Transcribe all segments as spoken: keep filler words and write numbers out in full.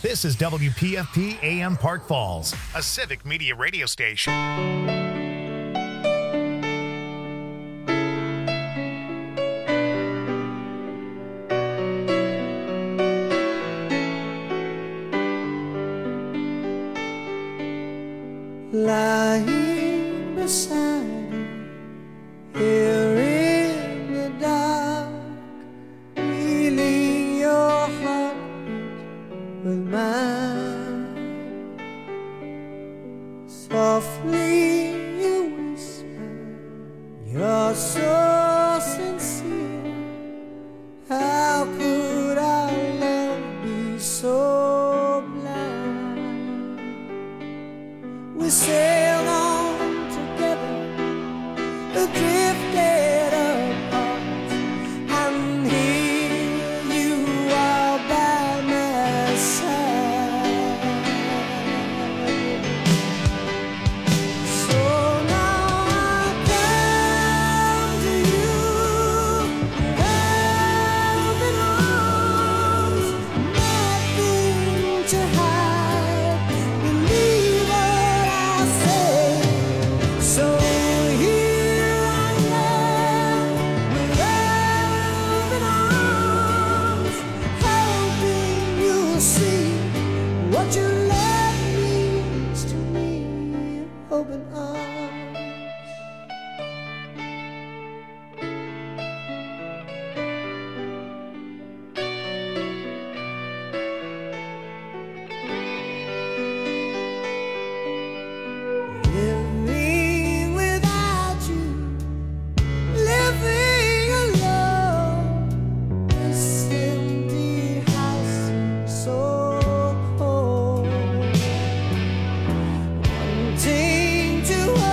This is W P F P A M Park Falls, a civic media radio station. Lying beside you, here in the dark, feeling your heartbeat with mine. Softly you whisper, you're so sincere. How could our love be so blind? We sailed on together, drifted apart, and here you are by my side. So now I come to you, open arms, nothing to hide. Believe what I say. So here I am, with open arms, hoping you'll see what your love means to me. Open arms. Living without you, living alone, this empty house seems so cold. Wanting to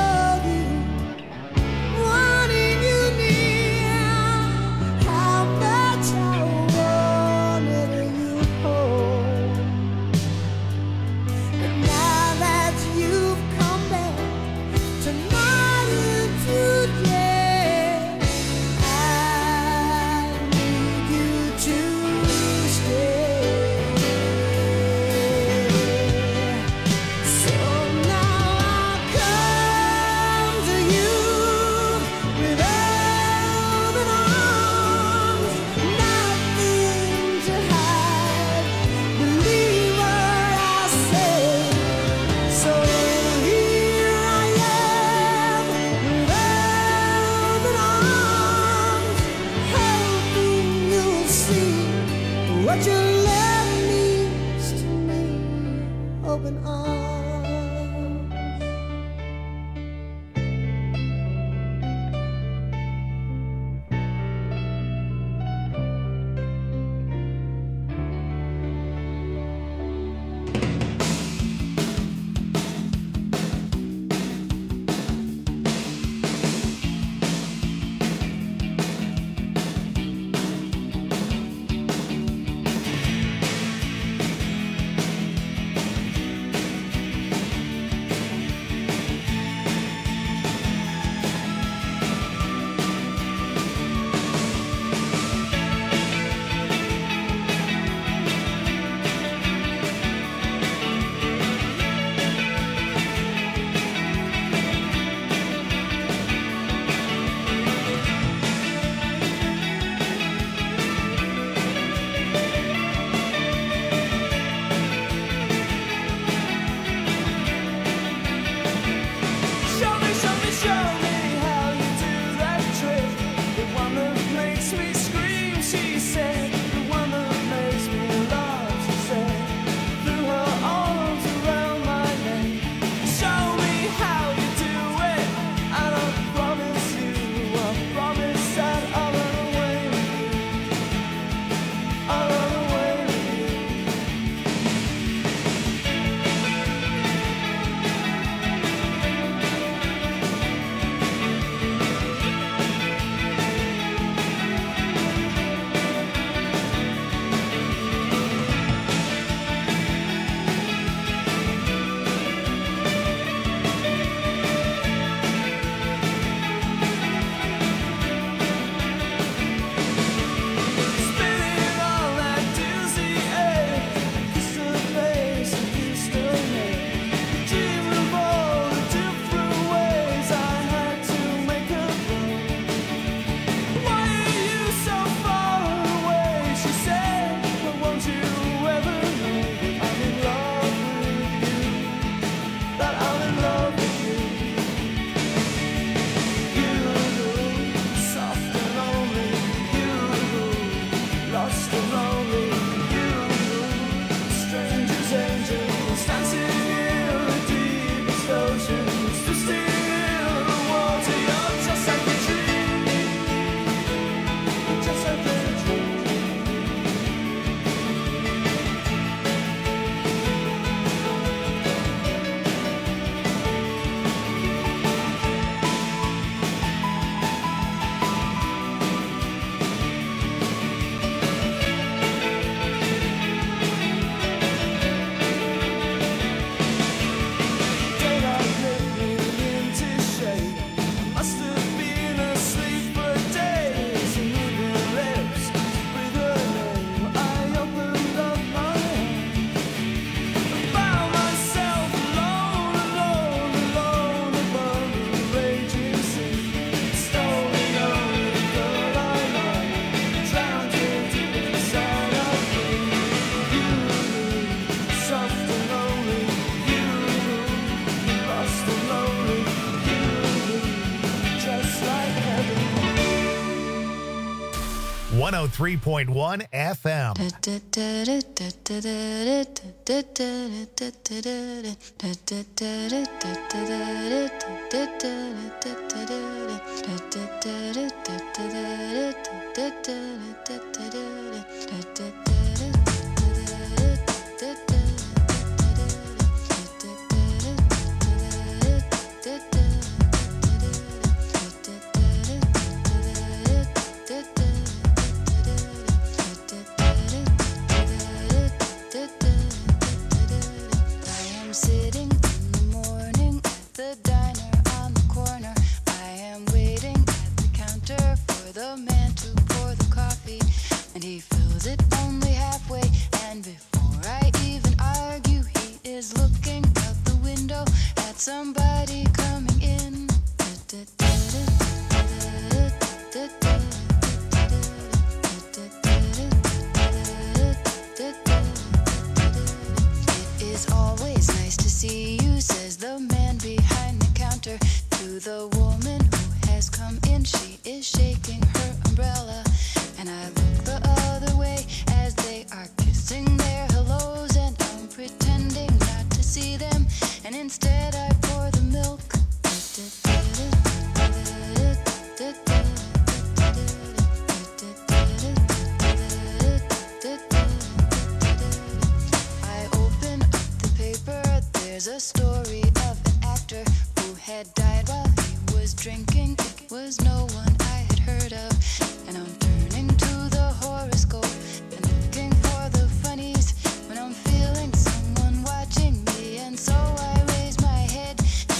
one oh three point one F M. Somebody coming in. It is always nice to see you, says the man behind the counter to the woman who has come in. She is shaking her umbrella, and I look the other way as they are kissing their hellos, and I'm pretending not to see them, and instead I pour the milk. I open up the paper, there's a story of an actor who had died while he was drinking. It was no one I had heard of, and I'm turning to the horoscope and looking for the funnies when I'm feeling someone watching me, and so I raise my head.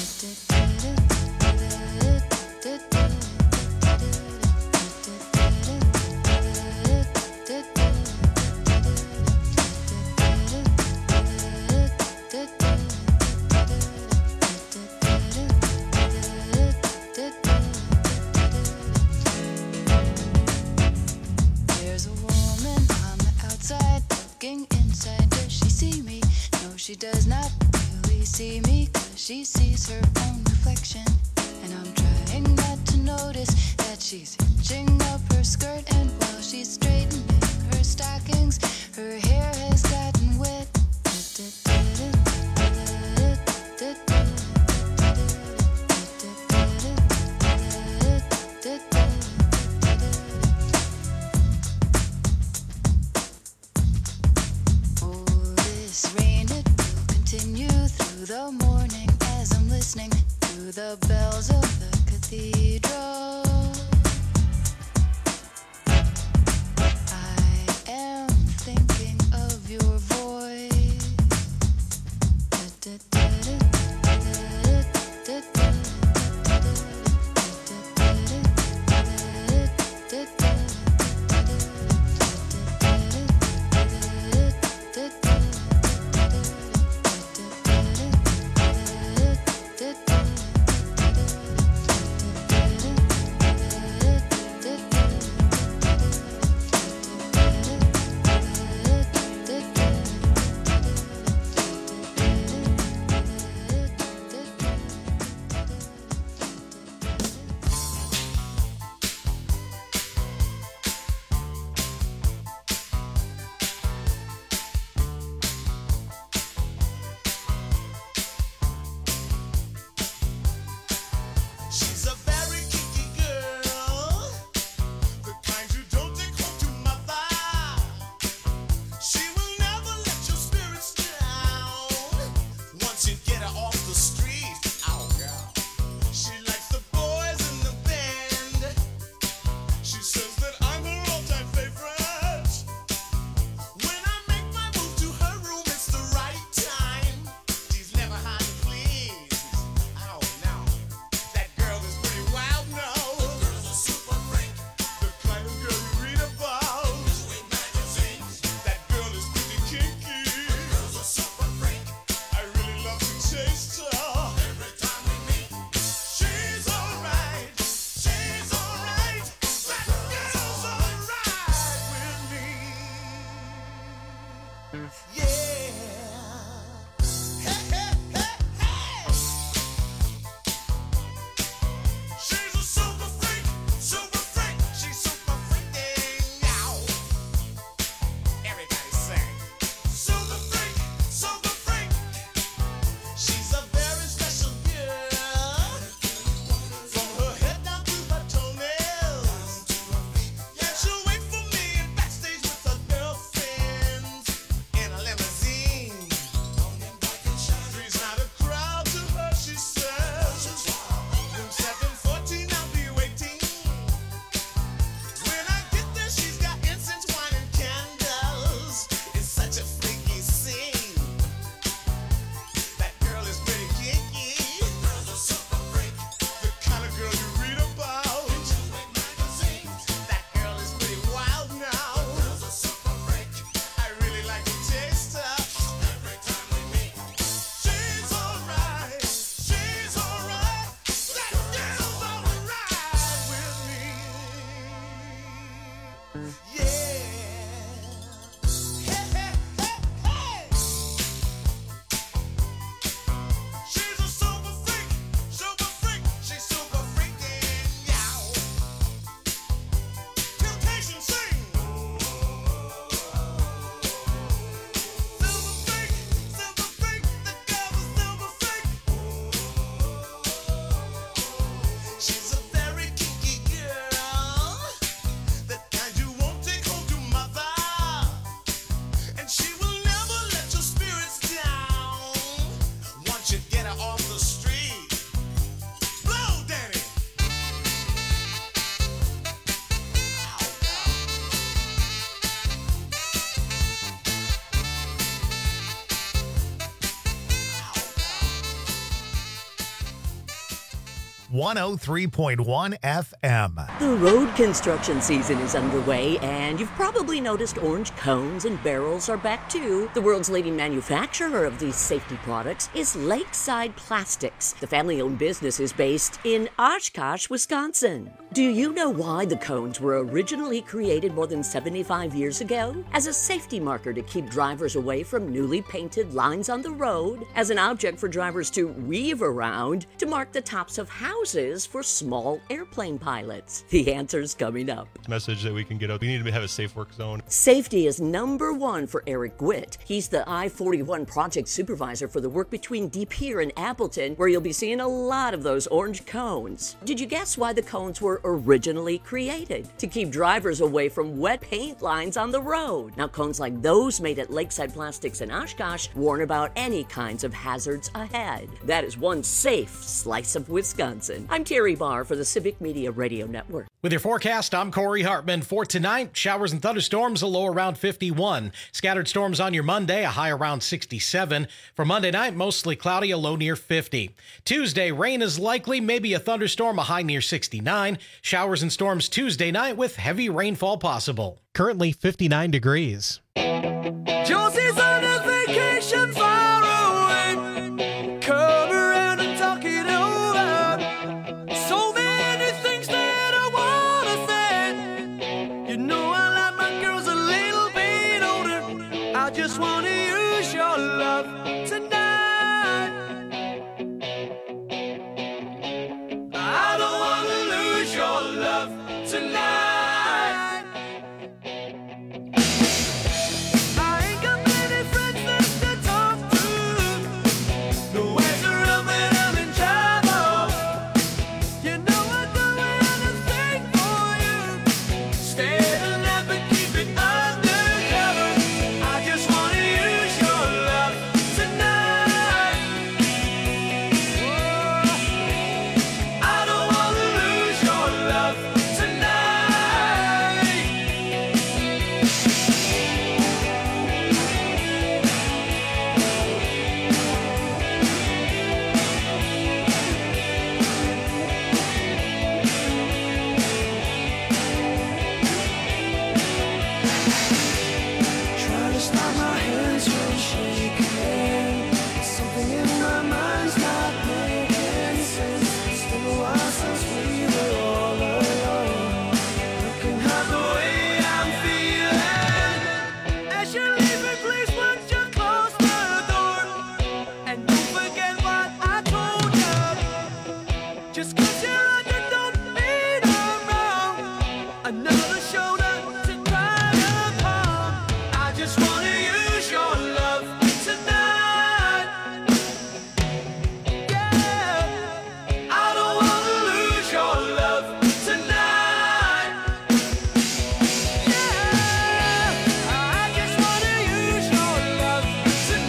There's a woman on the outside looking inside. Does she see me? No, she does not really see me, 'cause she sees her own reflection. And I'm trying not to notice that she's hitching up her skirt, and while she's straightening her stockings, her hair has gotten wet. Oh, this rain, it will continue through the morning as I'm listening to the bells of the cathedral. I am thinking of your voice. one oh three point one F M. The road construction season is underway, and you've probably noticed orange cones and barrels are back too. The world's leading manufacturer of these safety products is Lakeside Plastics. The family-owned business is based in Oshkosh, Wisconsin. Do you know why the cones were originally created more than seventy-five years ago? As a safety marker to keep drivers away from newly painted lines on the road, as an object for drivers to weave around, to mark the tops of houses for small airplane pilots. The answer's coming up. Message that we can get out. We need to have a safe work zone. Safety is number one for Eric Gwitt. He's the I forty-one project supervisor for the work between De Pere and Appleton, where you'll be seeing a lot of those orange cones. Did you guess why the cones were originally created? To keep drivers away from wet paint lines on the road. Now, cones like those made at Lakeside Plastics in Oshkosh warn about any kinds of hazards ahead. That is one safe slice of Wisconsin. I'm Terry Barr for the Civic Media Radio Network. With your forecast, I'm Corey Hartman. For tonight, showers and thunderstorms, a low around fifty-one. Scattered storms on your Monday, a high around sixty-seven. For Monday night, mostly cloudy, a low near fifty. Tuesday, rain is likely, maybe a thunderstorm, a high near sixty-nine. Showers and storms Tuesday night with heavy rainfall possible. Currently fifty-nine degrees. Josie's on a vacation far away. Come around and talk it over. So many things that I wanna say. You know I like my girls a little bit older. I just wanna use your love tonight. I don't wanna lose your love tonight.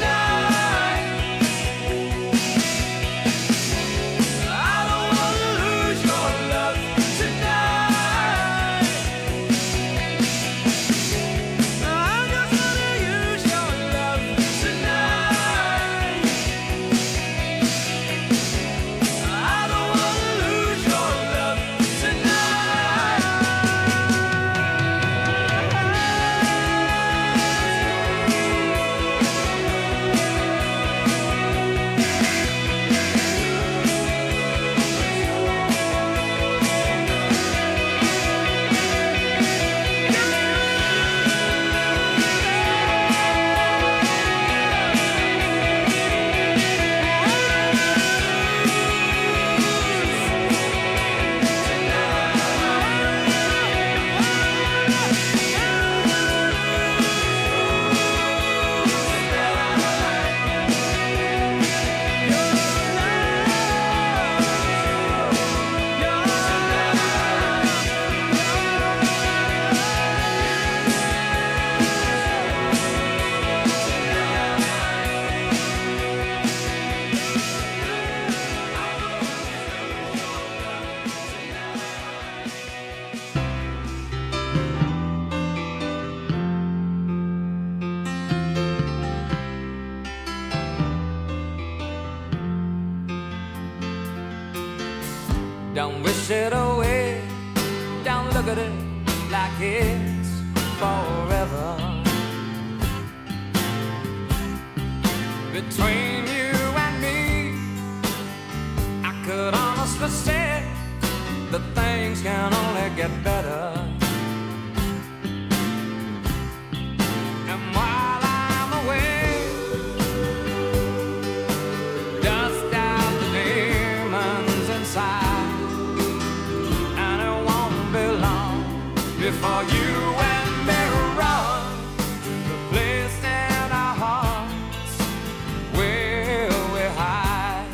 I don't wanna lose Don't wish it away. Don't look at it like it's forever. Between you and me, I could honestly say that things can only get better. And while I'm away, dust out the demons inside, and it won't be long before you and me run to the place in our hearts where we hide.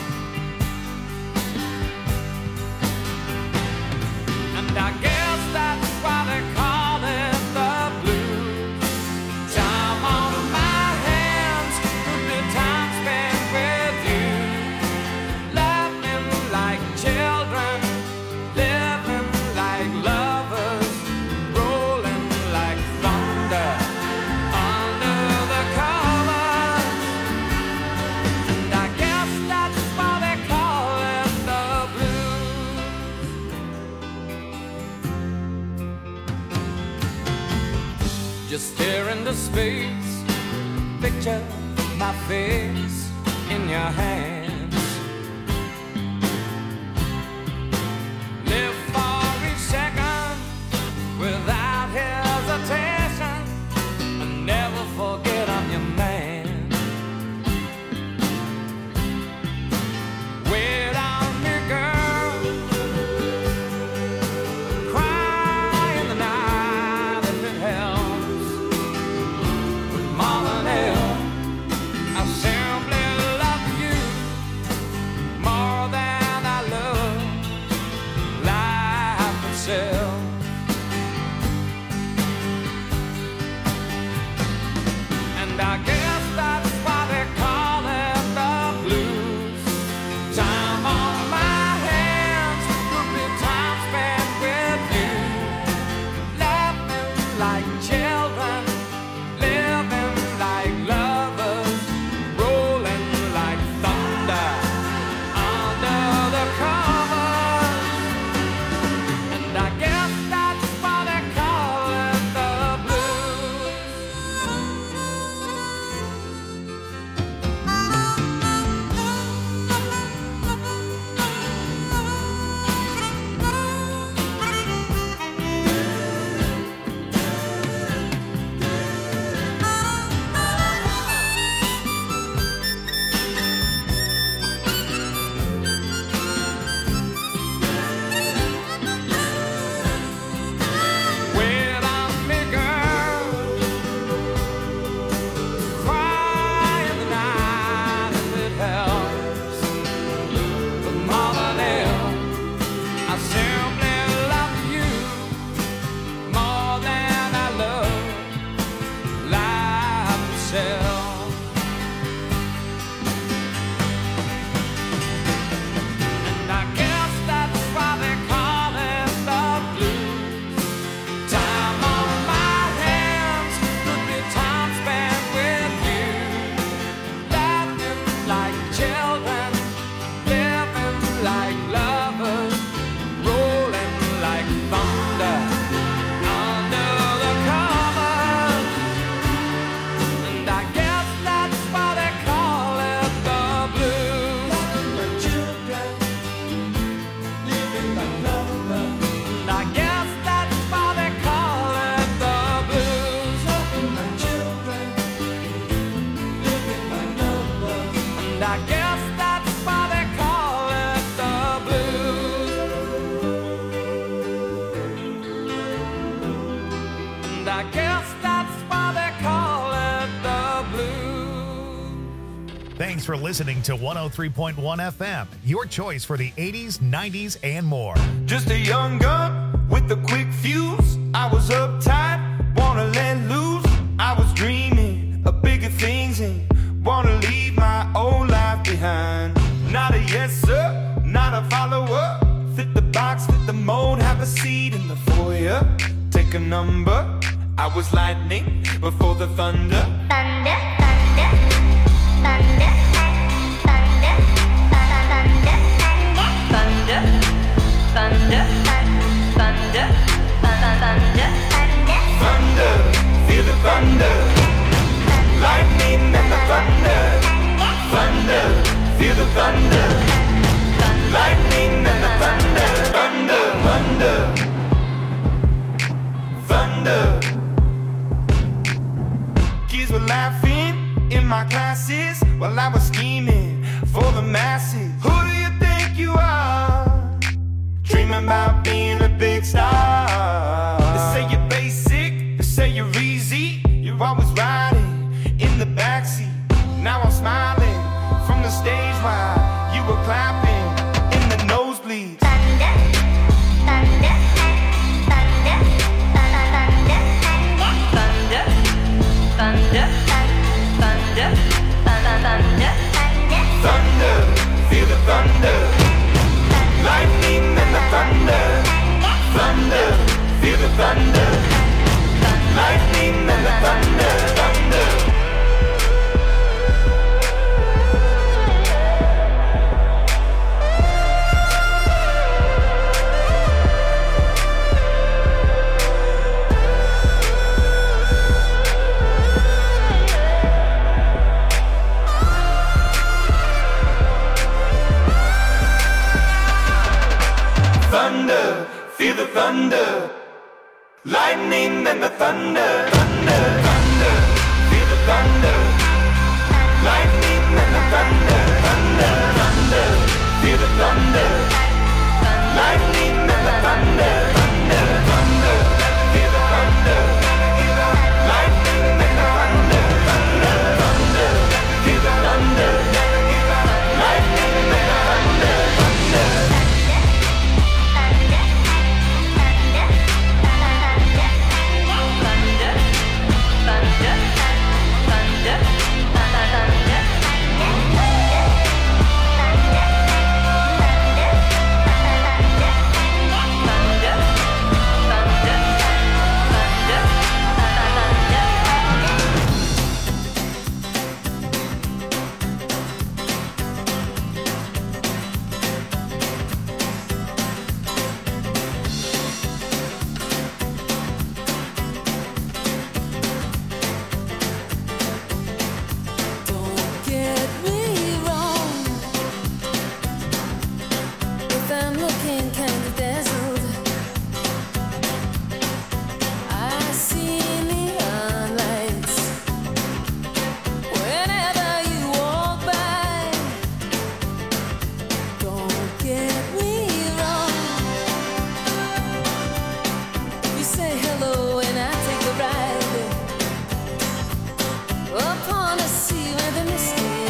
And I guess that's why they call it the blues. Time on my hands could be time spent with you, laughing like children, living like lovers, rolling like thunder under the covers. And I guess that's why they call it the blues. Just stare into space, picture my face in your hands. Live for each second without hesitation, and never forget I'm your man. Wait on me, girl. Cry in the night if it helps. But more than ever, I simply love you more than I love life itself. And I guess that's why they call it the blues. Time on my hands could be time spent with you, laughing like children, living like lovers, rolling like thunder under the covers. And I guess that's why they call it the blues. Wait on me, girl. Cry in the night if it helps. But more than ever, I simply love you more than I love life itself. And I guess that's why they call it the blues. Time on my hands could be time spent with you, laughing like children, living like lovers, rolling like thunder under the covers. And I guess that's why they call it the blues. Children, living like lovers. And I guess that's why they call it the blues. Children, living like lovers. And I guess that's why they call it the blues. And I guess that's why they call it the blues. Thanks for listening to one oh three point one F M, your choice for the eighties, nineties, and more. Just a young gun with a quick fuse. I was uptight, wanna let loose. I was dreaming of bigger things and wanna leave my old life behind. Not a yes sir, not a follower. Fit the box, fit the mold, have a seat in the foyer. Take a number. I was lightning before the thunder. Thunder, thunder, thunder, thunder, thunder, thunder, thunder, thunder. thunder, lightning and the thunder, thunder, feel the thunder, lightning and the thunder, thunder, thunder, thunder. Kids were laughing in my classes while I was scheming for the masses. Who do you think you are? Dreaming about being a big star. They say you're basic, they say you're easy. You're always riding in the backseat. Now I'm smiling from the stage while you were clapping in the nosebleeds. Thunder, thunder, thunder, thunder, thunder, thunder, thunder, thunder, thunder, feel the thunder, lightning and the thunder, thunder, feel the thunder, lightning and the thunder, thunder. Thunder, feel the thunder, lightning and the thunder, thunder, thunder, feel the thunder, lightning and the thunder, thunder, thunder, feel the thunder, lightning and the thunder, thunder, thunder, feel the thunder, lightning and the thunder, thunder, thunder, feel the thunder, lightning and the thunder, thunder.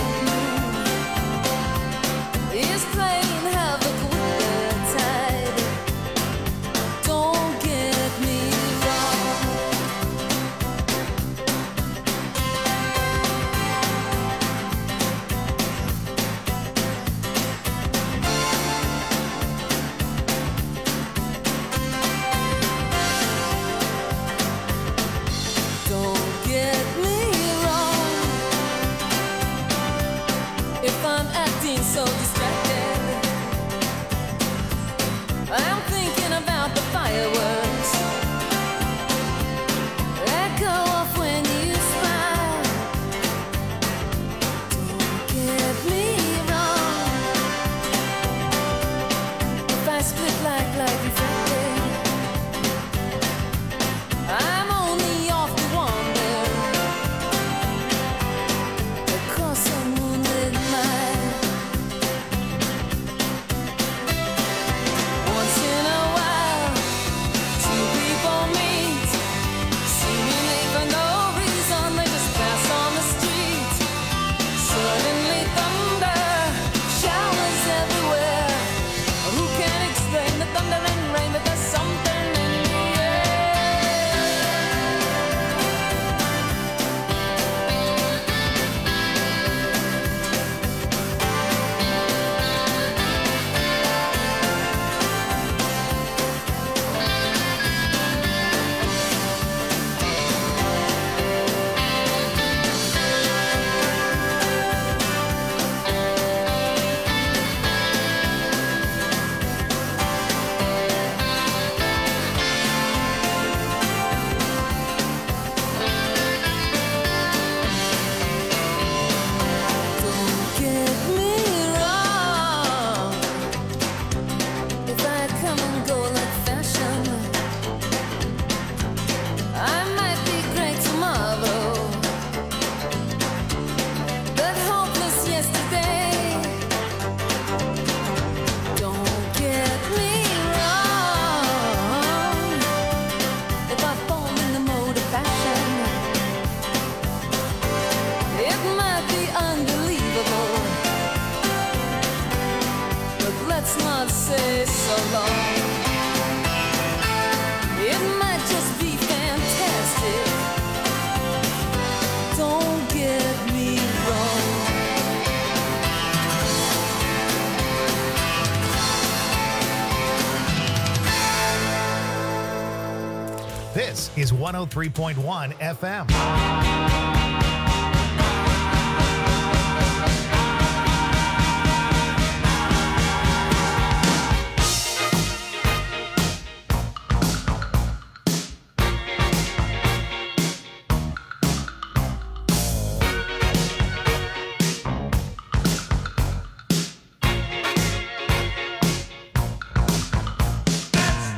Is playing havoc with the tide. along. It might just be fantastic. Don't get me wrong. This is one oh three point one F M.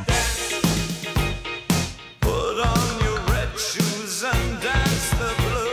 Put on your red shoes and dance the blues.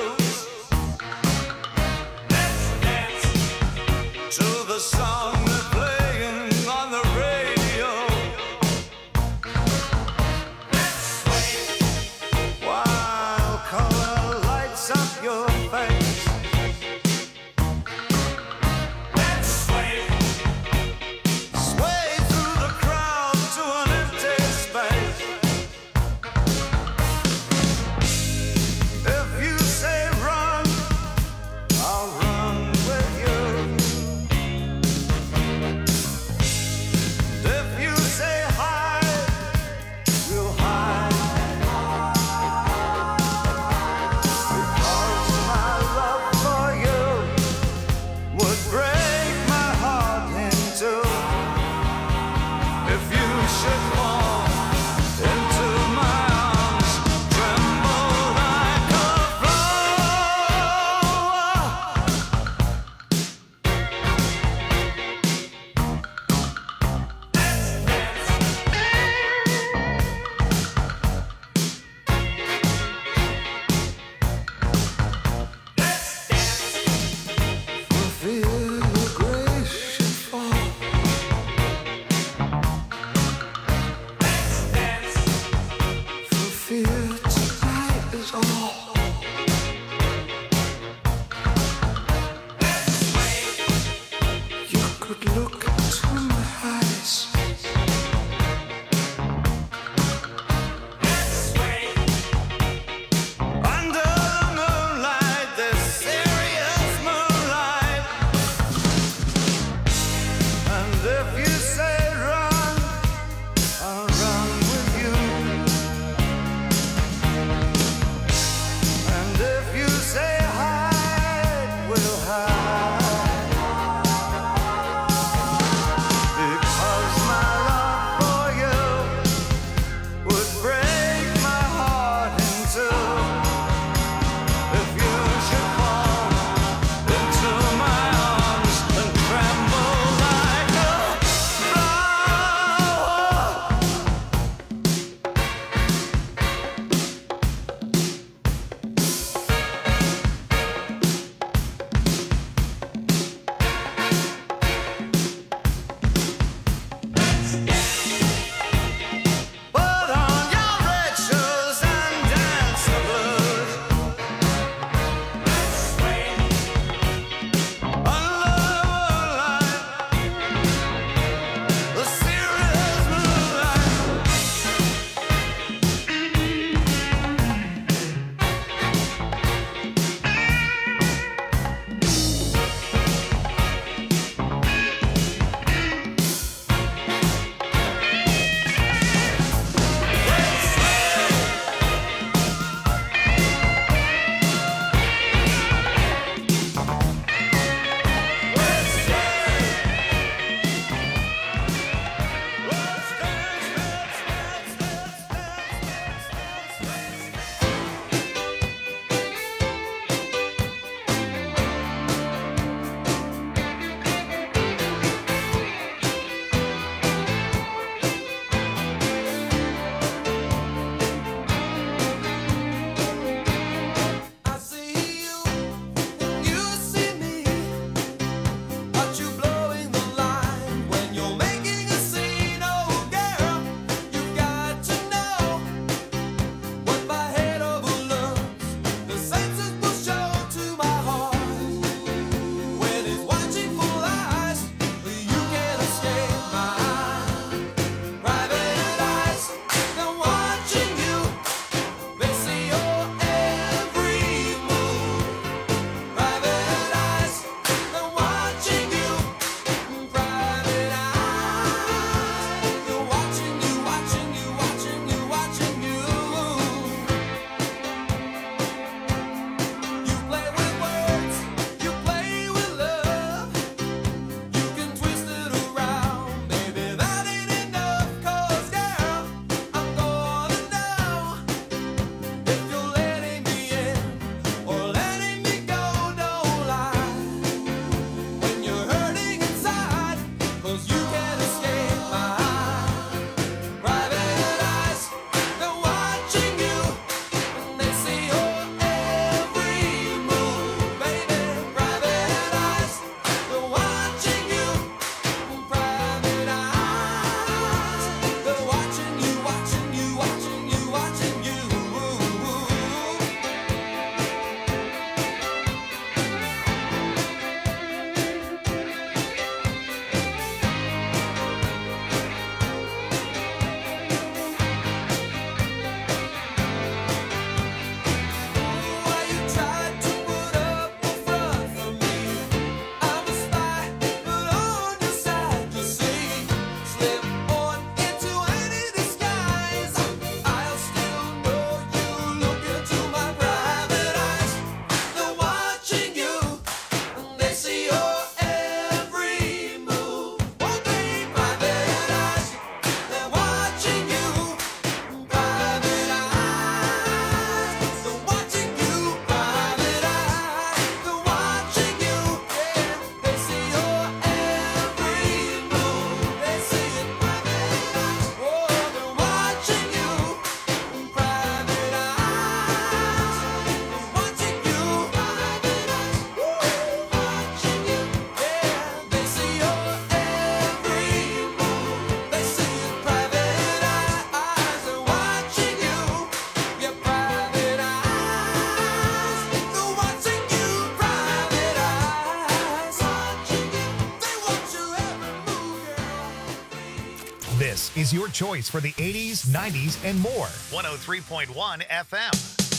This is your choice for the eighties, nineties, and more. one oh three point one F M.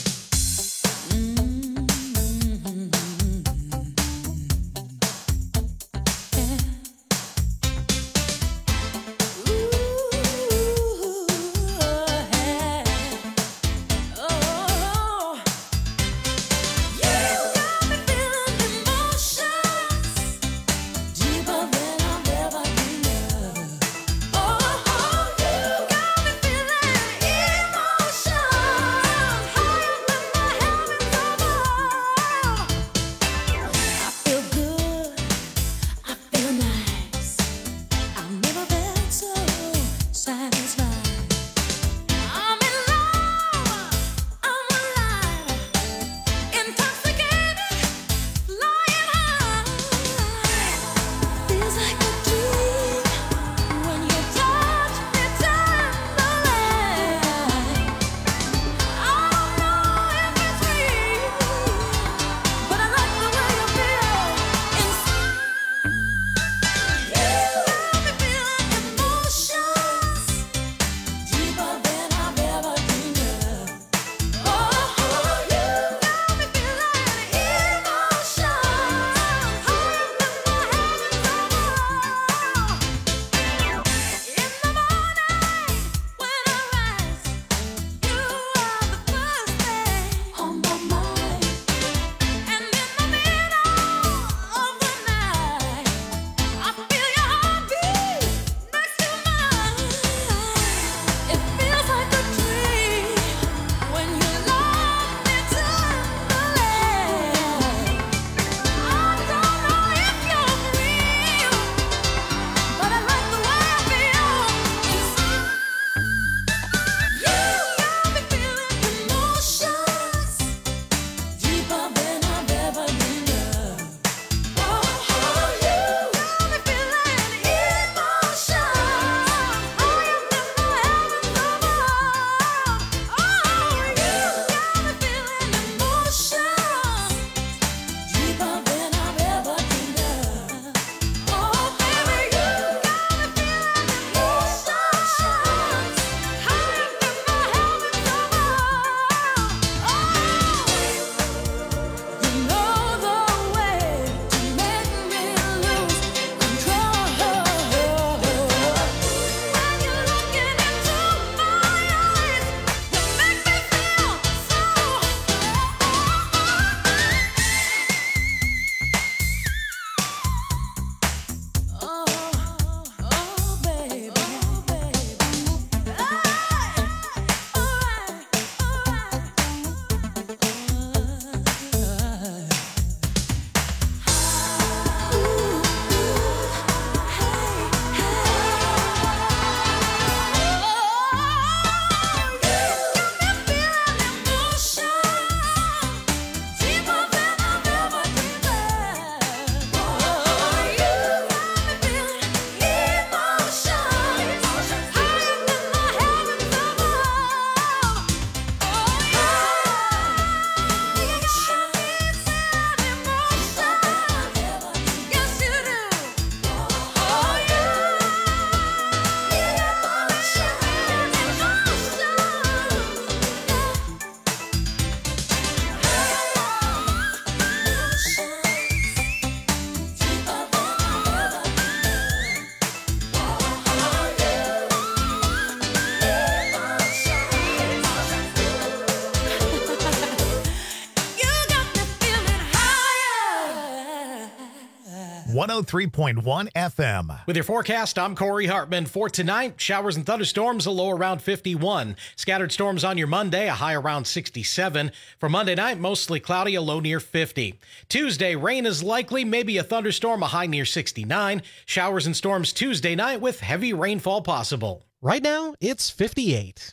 one oh three point one F M. With your forecast, I'm Corey Hartman. For tonight, showers and thunderstorms, a low around fifty-one. Scattered storms on your Monday, a high around sixty-seven. For Monday night, mostly cloudy, a low near fifty. Tuesday, rain is likely, maybe a thunderstorm, a high near sixty-nine. Showers and storms Tuesday night with heavy rainfall possible. Right now, it's fifty-eight.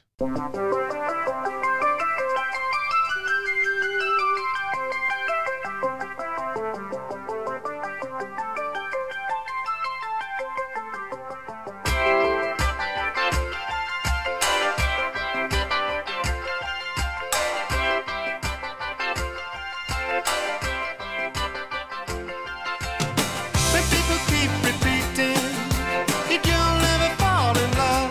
When people keep repeating, if you'll never fall in love,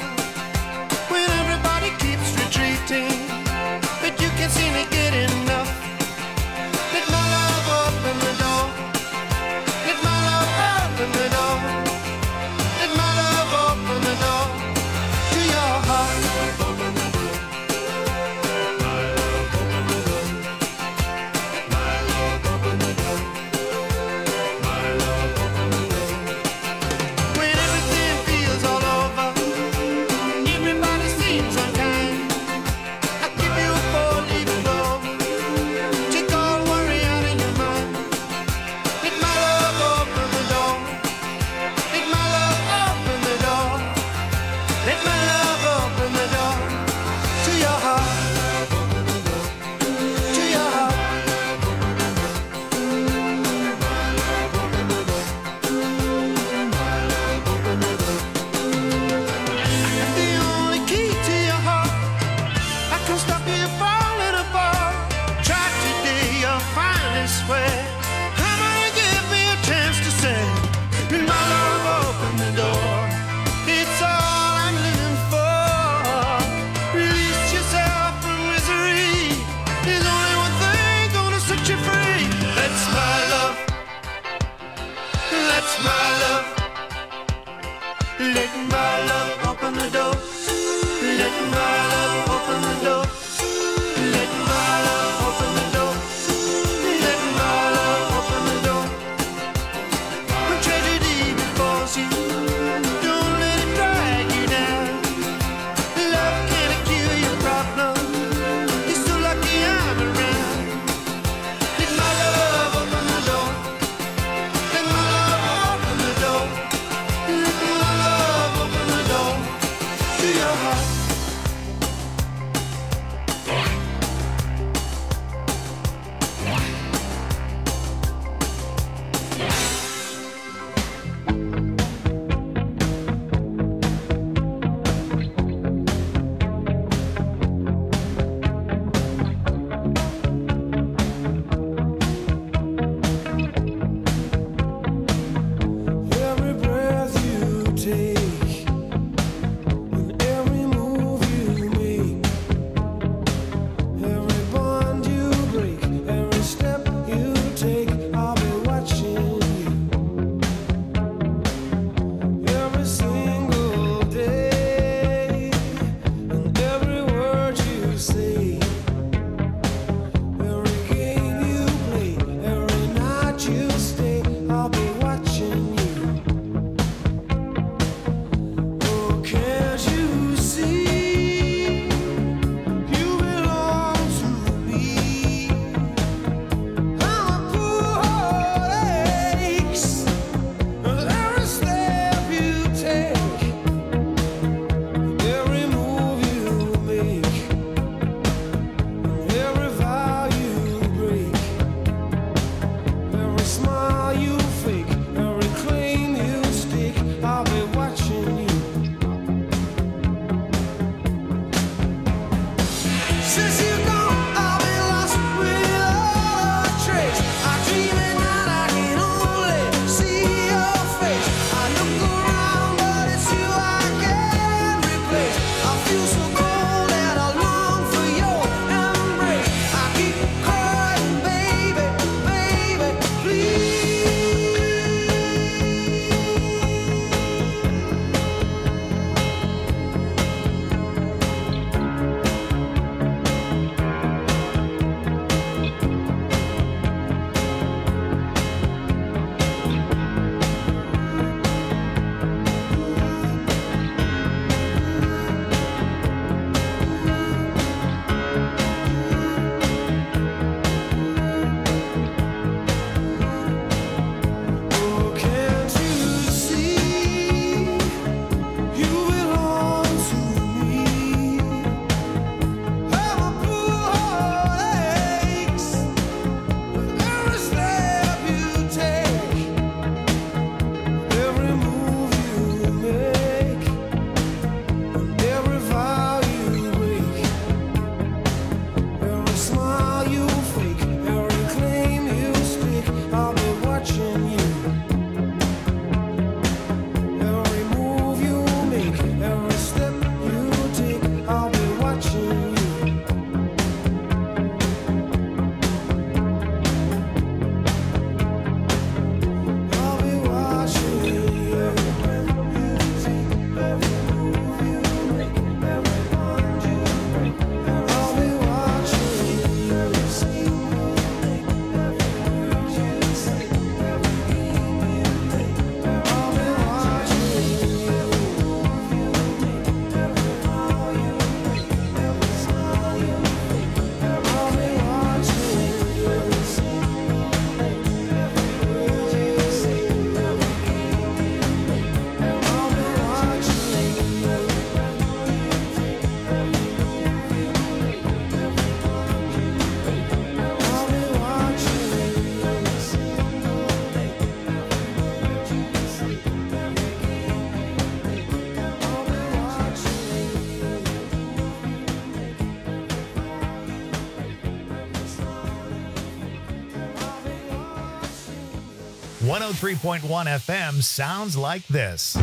one oh three point one F M sounds like this.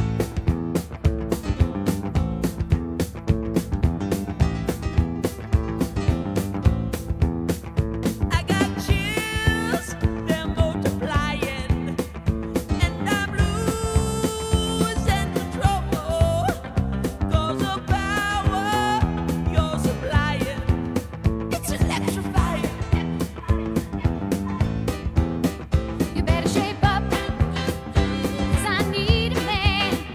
I got chills, they're multiplying, and I'm losing control. 'Cause the power you're supplying, it's electrifying. You better shape up, 'cause I need a man.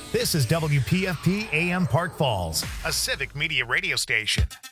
This is W P F P A M Park Falls, a civic media radio station.